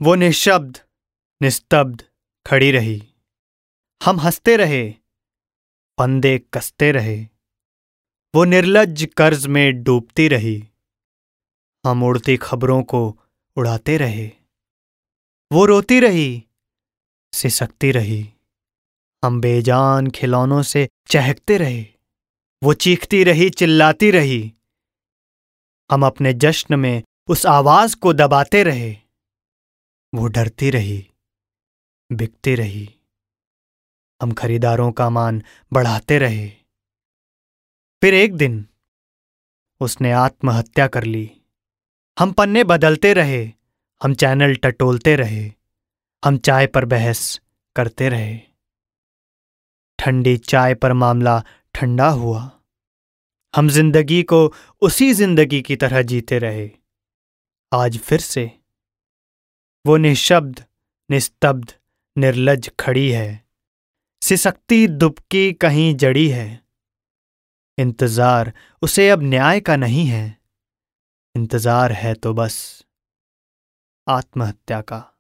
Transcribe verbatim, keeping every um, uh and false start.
वो निशब्द निस्तब्ध खड़ी रही। हम हंसते रहे, फंदे कसते रहे। वो निर्लज्ज कर्ज में डूबती रही। हम उड़ती खबरों को उड़ाते रहे। वो रोती रही, सिसकती रही। हम बेजान खिलौनों से चहकते रहे। वो चीखती रही, चिल्लाती रही। हम अपने जश्न में उस आवाज को दबाते रहे। वो डरती रही, बिकती रही। हम खरीदारों का मान बढ़ाते रहे। फिर एक दिन उसने आत्महत्या कर ली। हम पन्ने बदलते रहे, हम चैनल टटोलते रहे, हम चाय पर बहस करते रहे। ठंडी चाय पर मामला ठंडा हुआ। हम जिंदगी को उसी जिंदगी की तरह जीते रहे। आज फिर से वो निशब्द निस्तब्ध निर्लज्ज खड़ी है। सिसकती दुबकी कहीं जड़ी है। इंतजार उसे अब न्याय का नहीं है। इंतजार है तो बस आत्महत्या का।